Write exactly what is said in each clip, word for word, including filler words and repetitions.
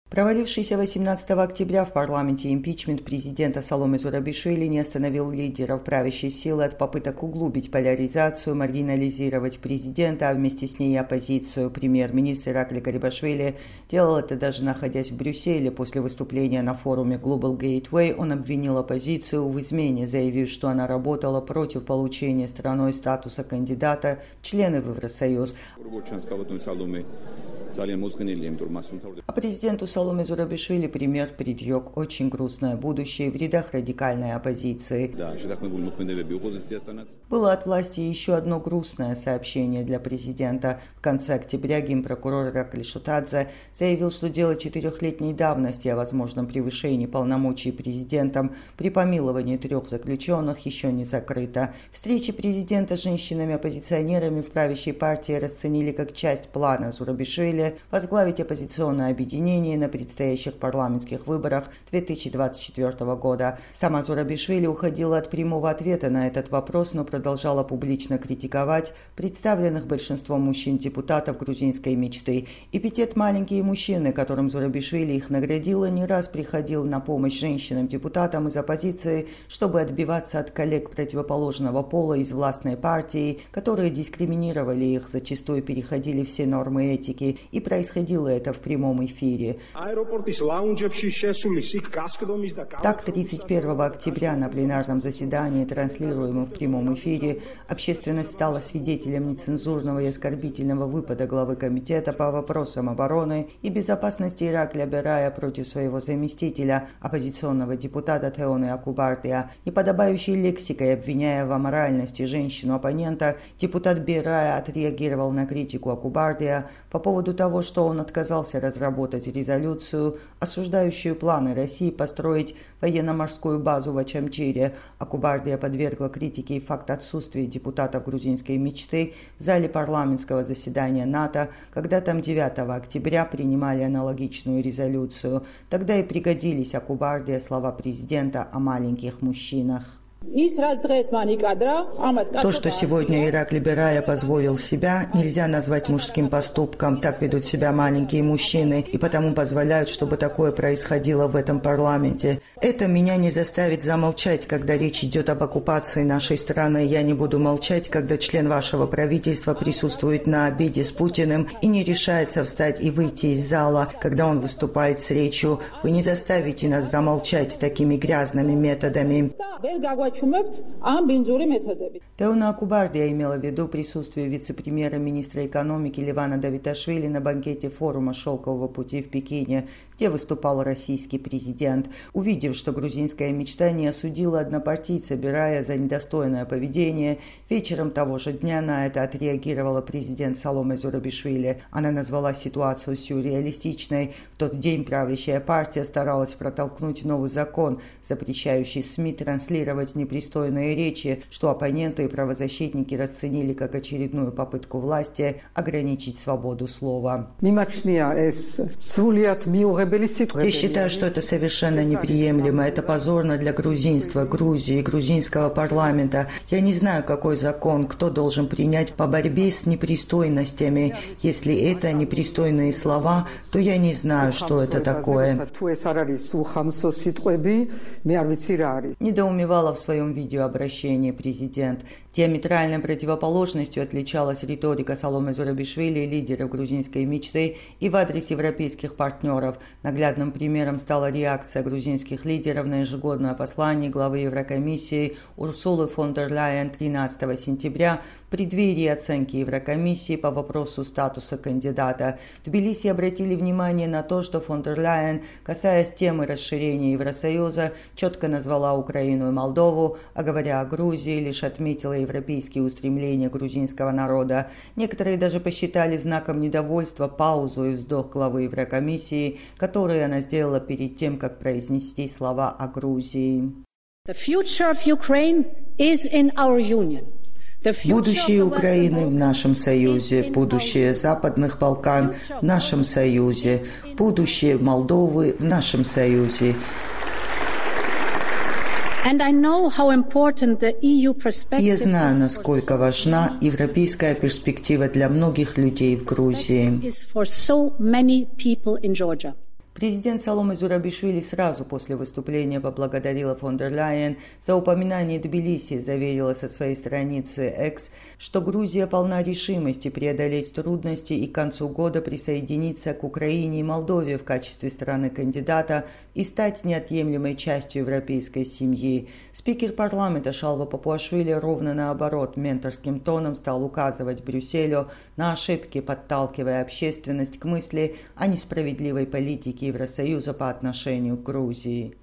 Провалившийся восемнадцатого октября в парламенте импичмент президента Саломе Зурабишвили не остановил лидеров правящей силы от попыток углубить поляризацию, маргинализировать президента, а вместе с ней и оппозицию. Премьер-министр Иракли Гарибашвили делал это даже находясь в Брюсселе. После выступления на форуме Global Gateway он обвинил оппозицию в измене, заявив, что она работала против получения страной статуса кандидата в члены в Евросоюз. А президенту Саломе Зурабишвили премьер предрек очень грустное будущее в рядах радикальной оппозиции. Было от власти еще одно грустное сообщение для президента. В конце октября генпрокурор Иракли Шутадзе заявил, что дело четырехлетней давности о возможном превышении полномочий президентом при помиловании трех заключенных еще не закрыто. Встречи президента с женщинами-оппозиционерами в правящей партии расценили как часть плана Зурабишвили возглавить оппозиционное объединение на предстоящих парламентских выборах две тысячи двадцать четвёртого года. Сама Зурабишвили уходила от прямого ответа на этот вопрос, но продолжала публично критиковать представленных большинством мужчин-депутатов грузинской мечты. Эпитет «маленькие мужчины», которым Зурабишвили их наградила, не раз приходил на помощь женщинам-депутатам из оппозиции, чтобы отбиваться от коллег противоположного пола из властной партии, которые дискриминировали их, зачастую переходили все нормы этики, и происходило это в прямом эфире. Так, тридцать первого октября на пленарном заседании, транслируемом в прямом эфире, общественность стала свидетелем нецензурного и оскорбительного выпада главы комитета по вопросам обороны и безопасности Иракли Берая против своего заместителя, оппозиционного депутата Теоны Акубардия. Неподобающей лексикой обвиняя в аморальности женщину-оппонента, депутат Берая отреагировал на критику Акубардия по поводу того, что он отказался разработать резолюцию, осуждающую планы России построить военно-морскую базу в Ачамчире. Акубардия подвергла критике и факт отсутствия депутатов грузинской мечты в зале парламентского заседания НАТО, когда там девятого октября принимали аналогичную резолюцию. Тогда и пригодились Акубардия слова президента о маленьких мужчинах. То, что сегодня Иракли Берая позволил себя, нельзя назвать мужским поступком. Так ведут себя маленькие мужчины и потому позволяют, чтобы такое происходило в этом парламенте. Это меня не заставит замолчать, когда речь идет об оккупации нашей страны. Я не буду молчать, когда член вашего правительства присутствует на обеде с Путиным и не решается встать и выйти из зала, когда он выступает с речью. Вы не заставите нас замолчать такими грязными методами. Теона Акубардия имела в виду присутствие вице-премьера-министра экономики Левана Давиташвили на банкете форума «Шелкового пути» в Пекине, где выступал российский президент. Увидев, что грузинская мечта не осудила однопартийца Берая за недостойное поведение, вечером того же дня на это отреагировала президент Саломе Зурабишвили. Она назвала ситуацию сюрреалистичной. В тот день правящая партия старалась протолкнуть новый закон, запрещающий СМИ транслировать непристойные речи, что оппоненты и правозащитники расценили как очередную попытку власти ограничить свободу слова. Я считаю, что это совершенно неприемлемо. Это позорно для грузинства, Грузии, грузинского парламента. Я не знаю, какой закон, кто должен принять по борьбе с непристойностями. Если это непристойные слова, то я не знаю, что это такое. Недоумевала в своем видеообращении президент. Диаметральной противоположностью отличалась риторика Саломе Зурабишвили и лидеров грузинской мечты и в адрес европейских партнеров. Наглядным примером стала реакция грузинских лидеров на ежегодное послание главы Еврокомиссии Урсулы фон дер Ляйен тринадцатого сентября в преддверии оценки Еврокомиссии по вопросу статуса кандидата. В Тбилиси обратили внимание на то, что фон дер Ляйен, касаясь темы расширения Евросоюза, четко назвала Украину и Молдову, а говоря о Грузии, лишь отметила европейские устремления грузинского народа. Некоторые даже посчитали знаком недовольства паузу и вздох главы Еврокомиссии, которые она сделала перед тем, как произнести слова о Грузии. Будущее Украины в нашем союзе, будущее Западных Балкан в нашем союзе, будущее Молдовы в нашем союзе. Я знаю, насколько важна европейская перспектива для многих людей в Грузии. Президент Саломе Зурабишвили сразу после выступления поблагодарила фон дер Ляйен за упоминание Тбилиси, заверила со своей страницы X, что Грузия полна решимости преодолеть трудности и к концу года присоединиться к Украине и Молдове в качестве страны-кандидата и стать неотъемлемой частью европейской семьи. Спикер парламента Шалва Папуашвили ровно наоборот менторским тоном стал указывать Брюсселю на ошибки, подталкивая общественность к мысли о несправедливой политике Евросоюза по отношению к Грузии.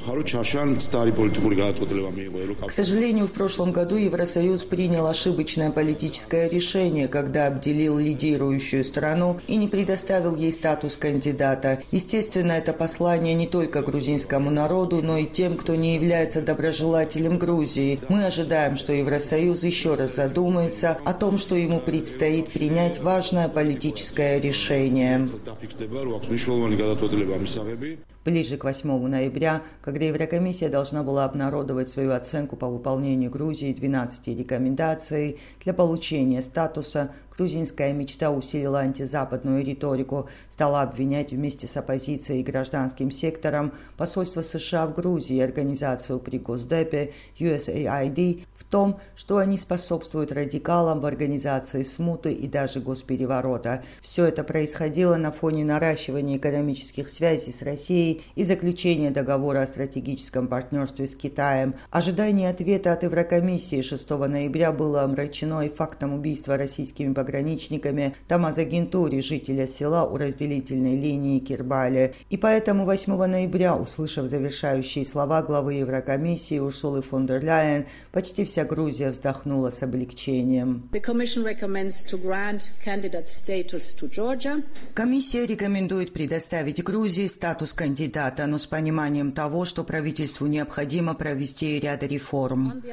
К сожалению, в прошлом году Евросоюз принял ошибочное политическое решение, когда обделил лидирующую страну и не предоставил ей статус кандидата. Естественно, это послание не только грузинскому народу, но и тем, кто не является доброжелателем Грузии. Мы ожидаем, что Евросоюз еще раз задумается о том, что ему предстоит принять важное политическое решение. Ближе к восьмому ноября, когда Еврокомиссия должна была обнародовать свою оценку по выполнению Грузии двенадцати рекомендаций для получения статуса, грузинская мечта усилила антизападную риторику, стала обвинять вместе с оппозицией и гражданским сектором посольство США в Грузии и организацию при Госдепе ю эс эй ай ди в том, что они способствуют радикалам в организации смуты и даже госпереворота. Все это происходило на фоне наращивания экономических связей с Россией и заключения договора о стратегическом партнерстве с Китаем. Ожидание ответа от Еврокомиссии шестого ноября было омрачено и фактом убийства российскими пограничниками Тамаза Гентури, жителя села у разделительной линии Кирбали. И поэтому восьмого ноября, услышав завершающие слова главы Еврокомиссии Урсулы фон дер Ляйен, почти вся Грузия вздохнула с облегчением. Комиссия рекомендует предоставить Грузии статус кандидата, но с пониманием того, что правительству необходимо провести ряд реформ.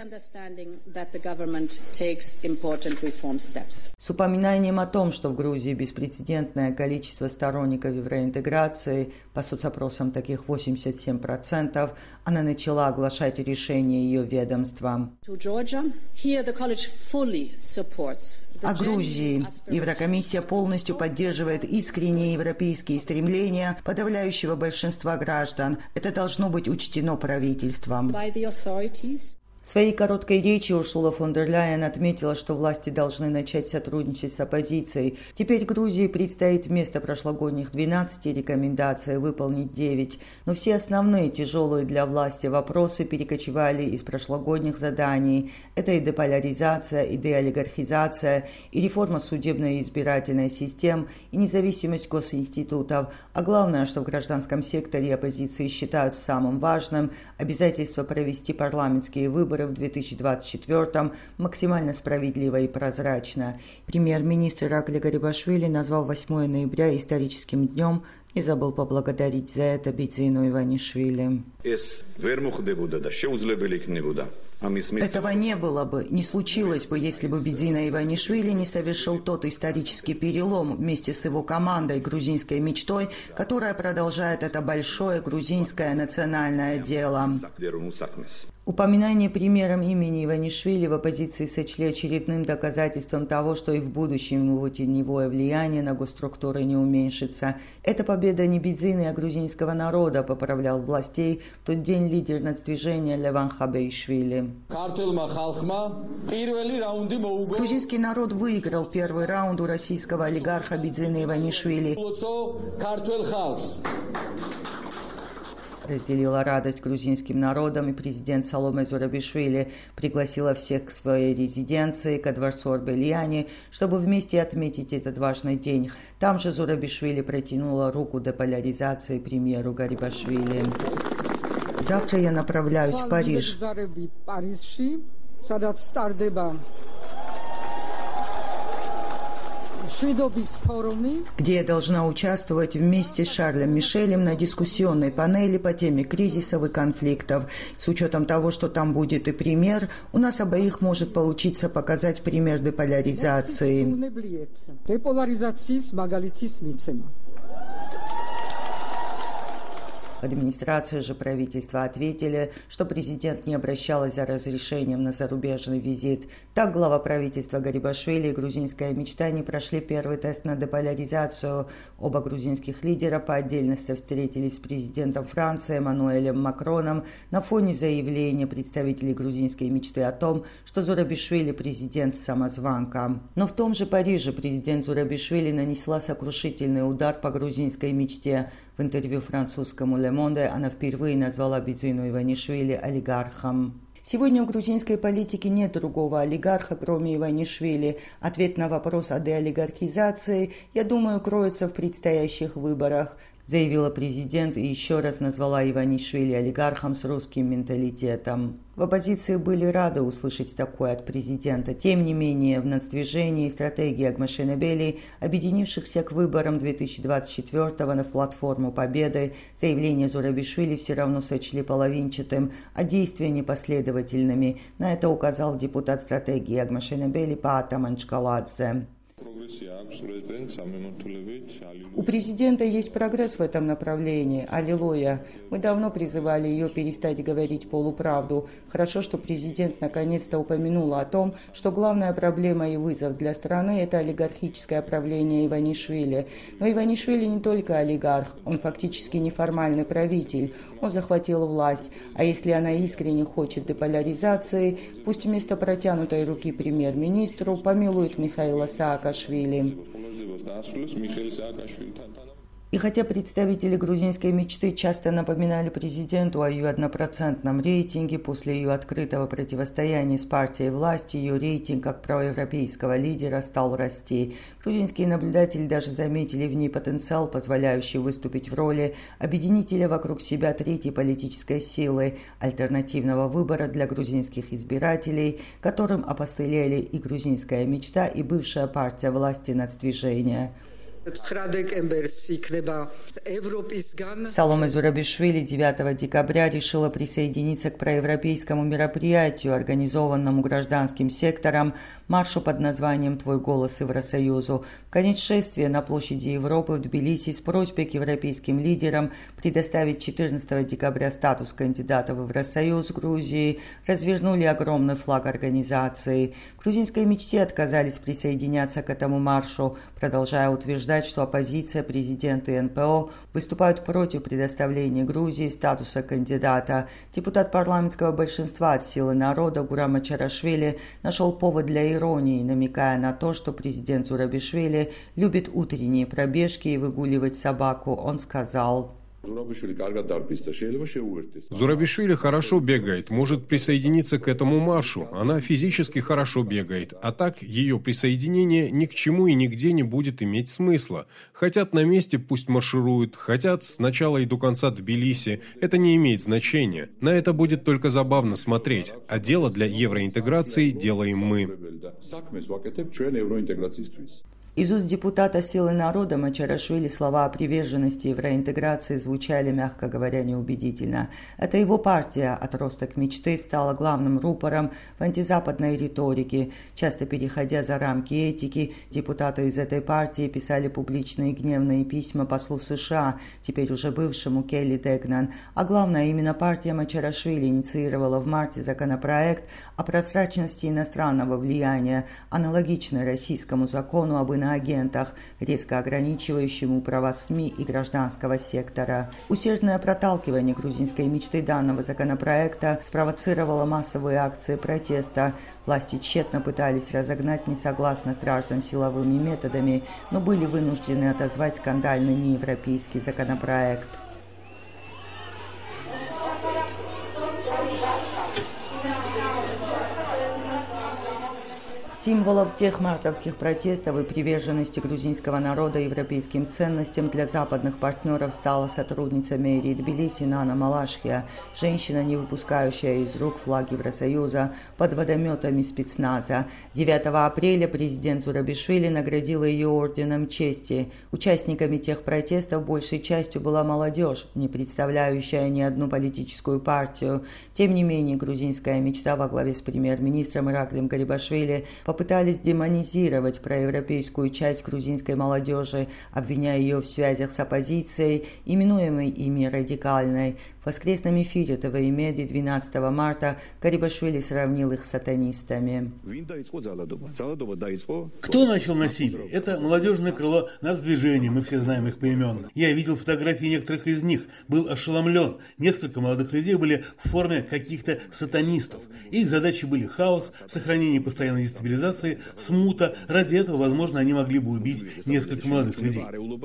С упоминанием о том, что в Грузии беспрецедентное количество сторонников евроинтеграции, по соцопросам таких восемьдесят семь процентов, она начала оглашать решение ее ведомства. О Грузии. Еврокомиссия полностью поддерживает искренние европейские стремления подавляющего большинства граждан. Это должно быть учтено правительством. В своей короткой речи Урсула фон дер Ляйен отметила, что власти должны начать сотрудничать с оппозицией. Теперь Грузии предстоит вместо прошлогодних двенадцати рекомендаций выполнить девять. Но все основные тяжелые для власти вопросы перекочевали из прошлогодних заданий. Это и деполяризация, и деолигархизация, и реформа судебной и избирательной систем, и независимость госинститутов. А главное, что в гражданском секторе оппозиции считают самым важным – обязательство провести парламентские выборы в две тысячи двадцать четвёртом максимально справедливо и прозрачно. Премьер-министр Иракли Гарибашвили назвал восьмое ноября историческим днем и забыл поблагодарить за это Бидзину Иванишвили. Этого не было бы, не случилось бы, если бы Бидзина Иванишвили не совершил тот исторический перелом вместе с его командой, грузинской мечтой, которая продолжает это большое грузинское национальное дело. Упоминание примером имени Иванишвили в оппозиции сочли очередным доказательством того, что и в будущем его теневое влияние на госструктуры не уменьшится. Это победа не Бидзины, а грузинского народа, поправлял властей в тот день лидер нацдвижения Леван Хабеишвили. Грузинский народ выиграл первый раунд у российского олигарха Бидзины Иванишвили. Разделила радость грузинским народом, и президент Саломе Зурабишвили пригласила всех к своей резиденции, ко дворцу Орбельяни, чтобы вместе отметить этот важный день. Там же Зурабишвили протянула руку деполяризации премьеру Гарибашвили. Завтра я направляюсь в Париж. Где я должна участвовать вместе с Шарлем Мишелем на дискуссионной панели по теме кризисов и конфликтов. С учетом того, что там будет и пример, у нас обоих может получиться показать пример деполяризации. В администрации же правительства ответили, что президент не обращалась за разрешением на зарубежный визит. Так, глава правительства Гарибашвили и грузинская мечта не прошли первый тест на деполяризацию. Оба грузинских лидера по отдельности встретились с президентом Франции Эммануэлем Макроном на фоне заявления представителей грузинской мечты о том, что Зурабишвили – президент-самозванка. Но в том же Париже президент Зурабишвили нанесла сокрушительный удар по грузинской мечте. В интервью французскому «Ле Монде» она впервые назвала Бизину Иванишвили олигархом. Сегодня в грузинской политике нет другого олигарха, кроме Иванишвили. Ответ на вопрос о деолигархизации, я думаю, кроется в предстоящих выборах, заявила президент и еще раз назвала Иванишвили олигархом с русским менталитетом. В оппозиции были рады услышать такое от президента. Тем не менее, в нацдвижении стратегии Агмашенебели, объединившихся к выборам две тысячи двадцать четвёртого на платформу Победы, заявление Зурабишвили все равно сочли половинчатым, а действия непоследовательными. На это указал депутат стратегии Агмашенебели Паата Манчкаладзе. У президента есть прогресс в этом направлении. Аллилуйя. Мы давно призывали ее перестать говорить полуправду. Хорошо, что президент наконец-то упомянула о том, что главная проблема и вызов для страны – это олигархическое правление Иванишвили. Но Иванишвили не только олигарх, он фактически неформальный правитель. Он захватил власть. А если она искренне хочет деполяризации, пусть вместо протянутой руки премьер-министру помилует Михаила Саакашвили. И хотя представители грузинской мечты часто напоминали президенту о ее однопроцентном рейтинге, после ее открытого противостояния с партией власти, ее рейтинг как проевропейского лидера стал расти. Грузинские наблюдатели даже заметили в ней потенциал, позволяющий выступить в роли объединителя вокруг себя третьей политической силы, альтернативного выбора для грузинских избирателей, которым опостылели и грузинская мечта, и бывшая партия власти нацдвижения. Саломе Зурабишвили девятого декабря решила присоединиться к проевропейскому мероприятию, организованному гражданским сектором, маршу под названием «Твой голос Евросоюзу». В конец шествия на площади Европы в Тбилиси с просьбой к европейским лидерам предоставить четырнадцатого декабря статус кандидата в Евросоюз Грузии развернули огромный флаг организации. В грузинской мечте отказались присоединяться к этому маршу, продолжая утверждать, что оппозиция, президент и эн пэ о выступают против предоставления Грузии статуса кандидата. Депутат парламентского большинства от «Силы народа» Гурам Мачарашвили нашел повод для иронии, намекая на то, что президент Зурабишвили любит утренние пробежки и выгуливать собаку. Он сказал: Зурабишвили хорошо бегает, может присоединиться к этому маршу. Она физически хорошо бегает, а так ее присоединение ни к чему и нигде не будет иметь смысла. Хотят на месте, пусть маршируют, хотят с начала и до конца Тбилиси, это не имеет значения. На это будет только забавно смотреть, а дело для евроинтеграции делаем мы. Из уст депутата «Силы народа» Мачарашвили слова о приверженности евроинтеграции звучали, мягко говоря, неубедительно. Это его партия, отросток мечты, стала главным рупором в антизападной риторике. Часто переходя за рамки этики, депутаты из этой партии писали публичные гневные письма послу США, теперь уже бывшему Келли Дегнан. А главное, именно партия Мачарашвили инициировала в марте законопроект о прозрачности иностранного влияния, аналогичный российскому закону об иноагентах, агентах, резко ограничивающему права СМИ и гражданского сектора. Усердное проталкивание грузинской мечты данного законопроекта спровоцировало массовые акции протеста. Власти тщетно пытались разогнать несогласных граждан силовыми методами, но были вынуждены отозвать скандальный неевропейский законопроект. Символом тех мартовских протестов и приверженности грузинского народа европейским ценностям для западных партнеров стала сотрудница мэрии Тбилиси Нана Малашхия, женщина, не выпускающая из рук флаг Евросоюза под водометами спецназа. девятого апреля президент Зурабишвили наградила ее орденом чести. Участниками тех протестов большей частью была молодежь, не представляющая ни одну политическую партию. Тем не менее, грузинская мечта во главе с премьер-министром Ираклием Гарибашвили по попытались демонизировать проевропейскую часть грузинской молодежи, обвиняя ее в связях с оппозицией, именуемой ими радикальной. В воскресном эфире ТВ-Меди двенадцатого марта Гарибашвили сравнил их с сатанистами. Кто начал насилие? Это молодежное крыло нацдвижения, мы все знаем их поименно. Я видел фотографии некоторых из них, был ошеломлен. Несколько молодых людей были в форме каких-то сатанистов. Их задачи были хаос, сохранение постоянной дестабилизации, смута. Ради этого, возможно, они могли бы убить несколько молодых людей.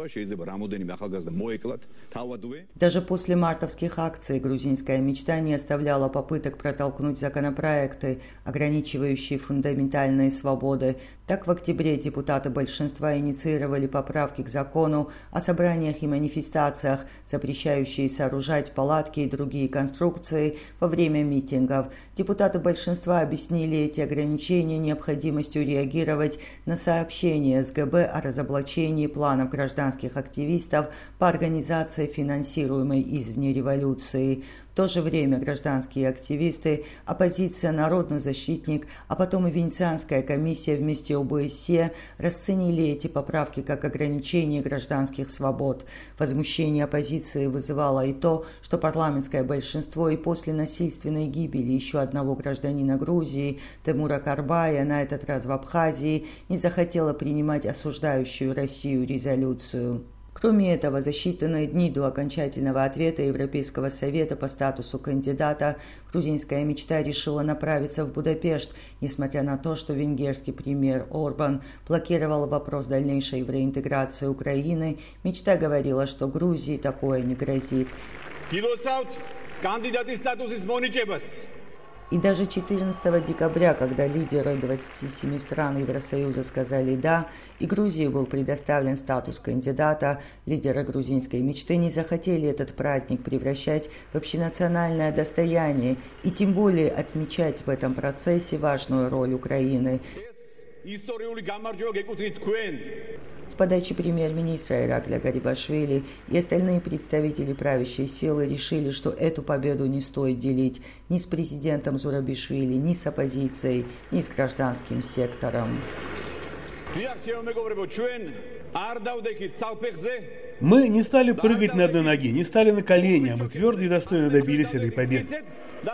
Даже после мартовских акций грузинская мечта не оставляла попыток протолкнуть законопроекты, ограничивающие фундаментальные свободы. Так, в октябре депутаты большинства инициировали поправки к закону о собраниях и манифестациях, запрещающие сооружать палатки и другие конструкции во время митингов. Депутаты большинства объяснили эти ограничения необходимостью реагировать на сообщения СГБ о разоблачении планов гражданских активистов по организации финансируемой извне революции. В то же время гражданские активисты, оппозиция, Народный защитник, а потом и Венецианская комиссия вместе ОБСЕ расценили эти поправки как ограничение гражданских свобод. Возмущение оппозиции вызывало и то, что парламентское большинство и после насильственной гибели еще одного гражданина Грузии, Темура Карбая, на этот раз в Абхазии, не захотело принимать осуждающую Россию резолюцию. Кроме этого, за считанные дни до окончательного ответа Европейского совета по статусу кандидата, грузинская мечта решила направиться в Будапешт, несмотря на то, что венгерский премьер Орбан блокировал вопрос дальнейшей евроинтеграции Украины. Мечта говорила, что Грузии такое не грозит. И даже четырнадцатого декабря, когда лидеры двадцати семи стран Евросоюза сказали «да», и Грузии был предоставлен статус кандидата, лидеры грузинской мечты не захотели этот праздник превращать в общенациональное достояние и тем более отмечать в этом процессе важную роль Украины. С подачи премьер-министра Иракля Гарибашвили и остальные представители правящей силы решили, что эту победу не стоит делить ни с президентом Зурабишвили, ни с оппозицией, ни с гражданским сектором. Мы не стали прыгать на одной ноге, не стали на колени, а мы твердо и достойно добились этой победы.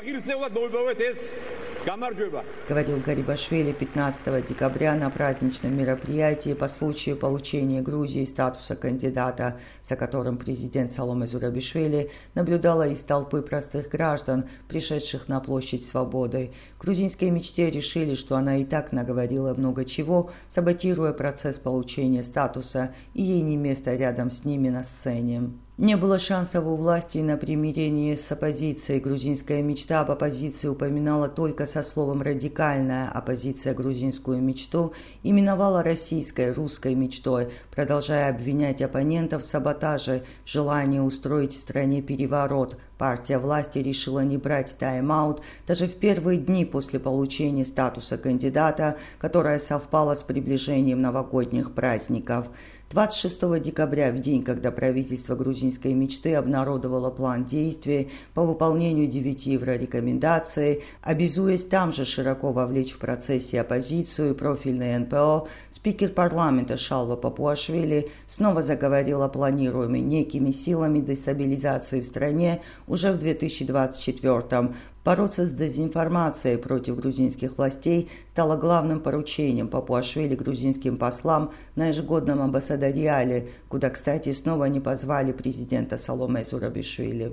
Говорил Гарибашвили пятнадцатого декабря на праздничном мероприятии по случаю получения Грузии статуса кандидата, за которым президент Саломе Зурабишвили наблюдала из толпы простых граждан, пришедших на площадь Свободы. В грузинской мечте решили, что она и так наговорила много чего, саботируя процесс получения статуса, и ей не место рядом с ними на сцене. Не было шансов у власти на примирение с оппозицией. Грузинская мечта об оппозиции упоминала только со словом «радикальная». Оппозиция грузинскую мечту именовала российской, русской мечтой, продолжая обвинять оппонентов в саботаже, в желании устроить в стране переворот. Партия власти решила не брать тайм-аут даже в первые дни после получения статуса кандидата, которое совпало с приближением новогодних праздников. двадцать шестого декабря, в день, когда правительство грузинской мечты обнародовало план действий по выполнению девяти еврорекомендаций, обязуясь там же широко вовлечь в процессе оппозицию и профильные эн пэ о, спикер парламента Шалва Папуашвили снова заговорил о планируемой некими силами дестабилизации в стране уже в две тысячи двадцать четвёртом. Бороться с дезинформацией против грузинских властей стало главным поручением Папуашвили грузинским послам на ежегодном амбассадориале, куда, кстати, снова не позвали президента Саломе Зурабишвили.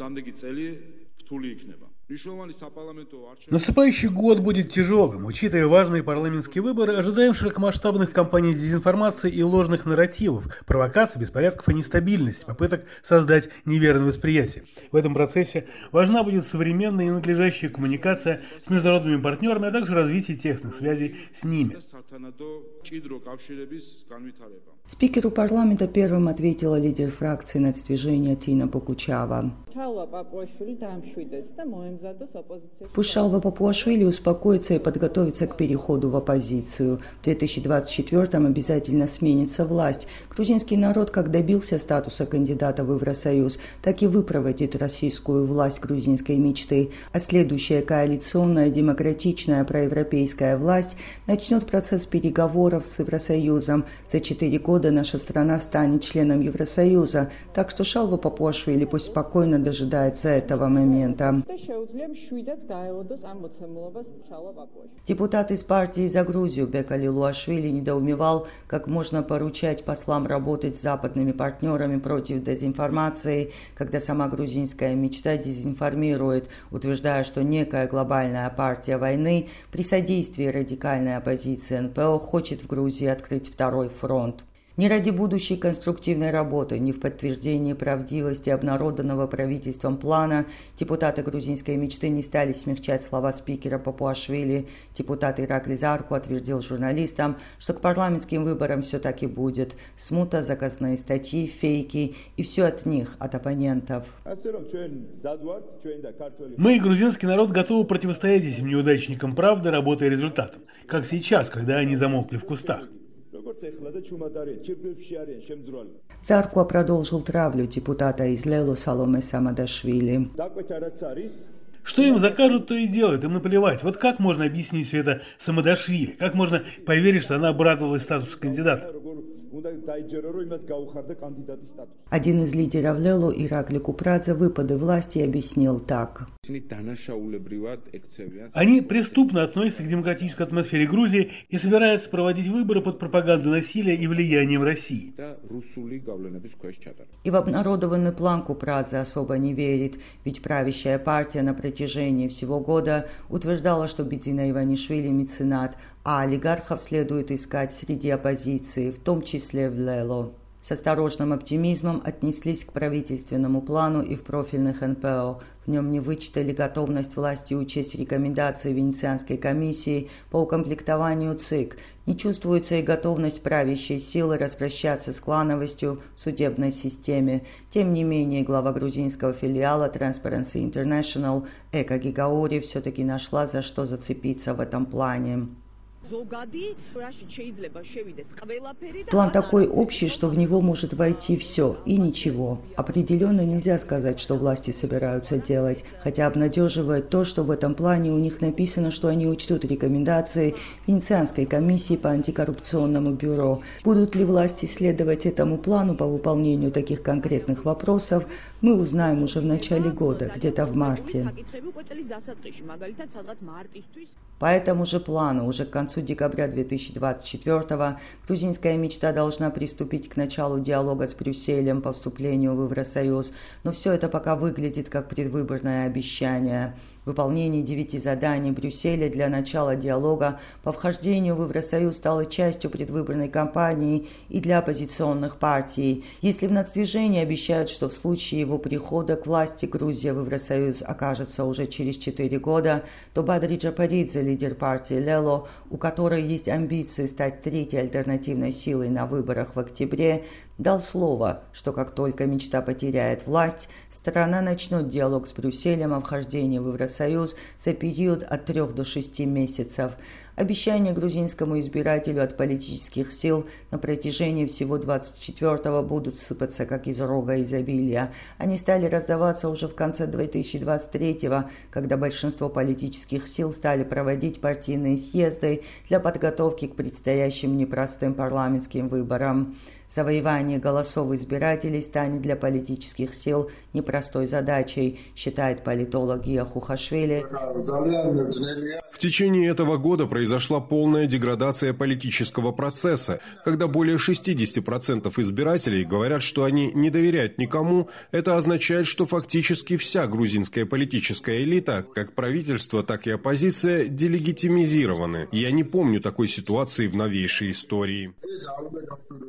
Наступающий год будет тяжелым. Учитывая важные парламентские выборы, ожидаем широкомасштабных кампаний дезинформации и ложных нарративов, провокаций, беспорядков и нестабильности, попыток создать неверное восприятие. В этом процессе важна будет современная и надлежащая коммуникация с международными партнерами, а также развитие тесных связей с ними. Спикеру парламента первым ответила лидер фракции нацдвижения Тина Бокучава. Пусть Шалва Папуашвили успокоится и подготовится к переходу в оппозицию. В две тысячи двадцать четвёртом обязательно сменится власть. Грузинский народ как добился статуса кандидата в Евросоюз, так и выпроводит российскую власть грузинской мечты. А следующая коалиционная, демократичная, проевропейская власть начнет процесс переговоров с Евросоюзом. За четыре года наша страна станет членом Евросоюза, так что Шалва Папуашвили пусть спокойно дожидается этого момента. Депутат из партии «За Грузию» Бека Лилуашвили недоумевал, как можно поручать послам работать с западными партнерами против дезинформации, когда сама грузинская мечта дезинформирует, утверждая, что некая глобальная партия войны при содействии радикальной оппозиции эн пэ о хочет в Грузии открыть второй фронт. Ни ради будущей конструктивной работы, ни в подтверждении правдивости обнародованного правительством плана депутаты грузинской мечты не стали смягчать слова спикера Папуашвили. Депутат Иракли Зарку отвердил журналистам, что к парламентским выборам все так и будет. Смута, заказные статьи, фейки и все от них, от оппонентов. Мы, грузинский народ, готовы противостоять этим неудачникам правды, работая результатом, как сейчас, когда они замолкли в кустах. Заркуа продолжил травлю депутата из Лело Саломе Самадашвили. Что им закажут, то и делают, им наплевать. Вот как можно объяснить все это Самадашвили? Как можно поверить, что она обрадовалась статусу кандидата? Один из лидеров Лело, Иракли Купрадзе, выпады власти объяснил так. Они преступно относятся к демократической атмосфере Грузии и собираются проводить выборы под пропаганду насилия и влиянием России. И в обнародованный план Купрадзе особо не верит, ведь правящая партия на протяжении всего года утверждала, что Бедзина Иванишвили меценат, а олигархов следует искать среди оппозиции, в том числе в Лело. С осторожным оптимизмом отнеслись к правительственному плану и в профильных эн пэ о. В нем не вычитали готовность власти учесть рекомендации Венецианской комиссии по укомплектованию ЦИК. Не чувствуется и готовность правящей силы распрощаться с клановостью в судебной системе. Тем не менее, глава грузинского филиала Transparency International Эка Гигаури все-таки нашла, за что зацепиться в этом плане. План такой общий, что в него может войти все и ничего. Определенно нельзя сказать, что власти собираются делать, хотя обнадеживает то, что в этом плане у них написано, что они учтут рекомендации Венецианской комиссии по антикоррупционному бюро. Будут ли власти следовать этому плану по выполнению таких конкретных вопросов, мы узнаем уже в начале года, где-то в марте. По этому же плану уже к концу декабря две тысячи двадцать четвёртого грузинская мечта должна приступить к началу диалога с Брюсселем по вступлению в Евросоюз, но все это пока выглядит как предвыборное обещание. Выполнение девяти заданий Брюсселя для начала диалога по вхождению в Евросоюз стало частью предвыборной кампании и для оппозиционных партий. Если в нацдвижении обещают, что в случае его прихода к власти Грузия в Евросоюз окажется уже через четыре года, то Бадри Джапаридзе, лидер партии Лело, у которой есть амбиции стать третьей альтернативной силой на выборах в октябре, дал слово, что как только мечта потеряет власть, страна начнет диалог с Брюсселем о вхождении в Евросоюз Союз за период от трех до шести месяцев. Обещания грузинскому избирателю от политических сил на протяжении всего двадцать четвёртого будут сыпаться как из рога изобилия. Они стали раздаваться уже в конце две тысячи двадцать третьего, когда большинство политических сил стали проводить партийные съезды для подготовки к предстоящим непростым парламентским выборам. Завоевание голосов избирателей станет для политических сил непростой задачей, считает политолог Гия Хухашвили. В течение этого года произошла полная деградация политического процесса, когда более шестьдесят процентов избирателей говорят, что они не доверяют никому. Это означает, что фактически вся грузинская политическая элита, как правительство, так и оппозиция, делегитимизированы. Я не помню такой ситуации в новейшей истории.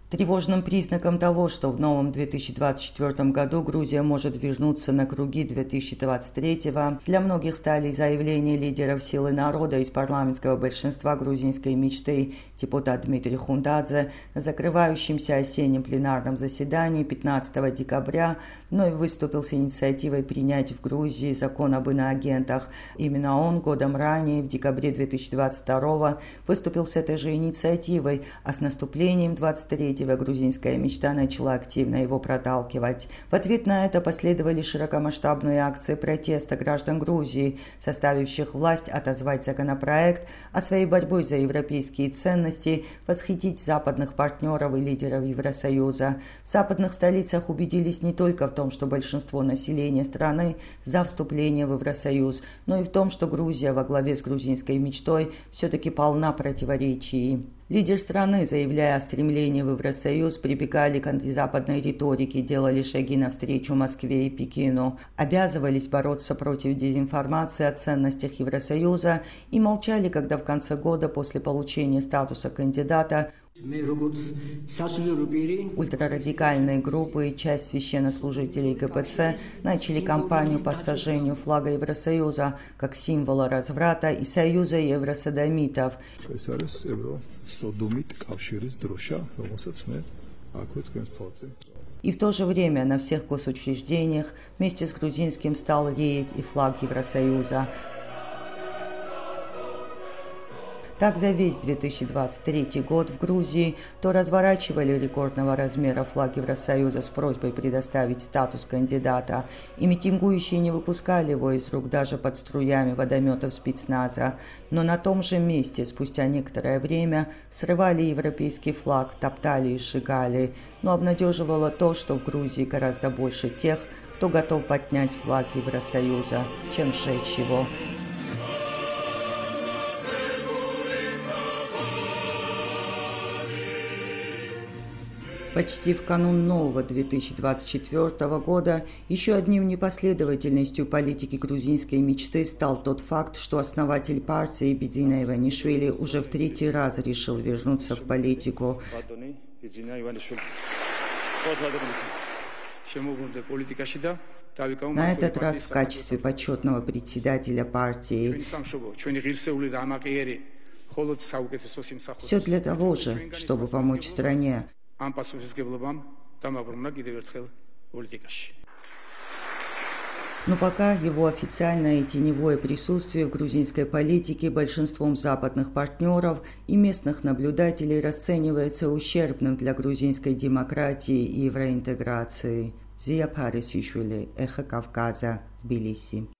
Тревожным признаком того, что в новом две тысячи двадцать четвёртом году Грузия может вернуться на круги две тысячи двадцать третьего, для многих стали заявления лидеров силы народа из парламентского большинства грузинской мечты депутат Дмитрий Хундадзе на закрывающемся осеннем пленарном заседании пятнадцатого декабря вновь выступил с инициативой принять в Грузии закон об иноагентах. Именно он годом ранее, в декабре две тысячи двадцать второго, выступил с этой же инициативой, а с наступлением двадцать третьего грузинская мечта начала активно его проталкивать. В ответ на это последовали широкомасштабные акции протеста граждан Грузии, заставивших власть отозвать законопроект, а своей борьбой за европейские ценности восхитить западных партнеров и лидеров Евросоюза. В западных столицах убедились не только в том, что большинство населения страны за вступление в Евросоюз, но и в том, что Грузия во главе с грузинской мечтой все-таки полна противоречий. Лидер страны, заявляя о стремлении в Евросоюз, прибегали к антизападной риторике, делали шаги навстречу Москве и Пекину, обязывались бороться против дезинформации о ценностях Евросоюза и молчали, когда в конце года после получения статуса кандидата ультрарадикальные группы и часть священнослужителей ГПЦ начали кампанию по сожжению флага Евросоюза как символа разврата и союза евросодомитов. И в то же время на всех госучреждениях вместе с грузинским стал реять и флаг Евросоюза. Так, за весь две тысячи двадцать третий год в Грузии то разворачивали рекордного размера флаг Евросоюза с просьбой предоставить статус кандидата, и митингующие не выпускали его из рук даже под струями водометов спецназа, но на том же месте спустя некоторое время срывали европейский флаг, топтали и сжигали. Но обнадеживало то, что в Грузии гораздо больше тех, кто готов поднять флаг Евросоюза, чем сжечь его. Почти в канун нового две тысячи двадцать четвёртого года еще одним непоследовательностью политики грузинской мечты стал тот факт, что основатель партии Бедзина Иванишвили уже в третий раз решил вернуться в политику. На этот раз в качестве почетного председателя партии. Все для того же, чтобы помочь стране. Но пока его официальное и теневое присутствие в грузинской политике большинством западных партнеров и местных наблюдателей расценивается ущербным для грузинской демократии и евроинтеграции. Зия Парисишвили, Эхо Кавказа, Тбилиси.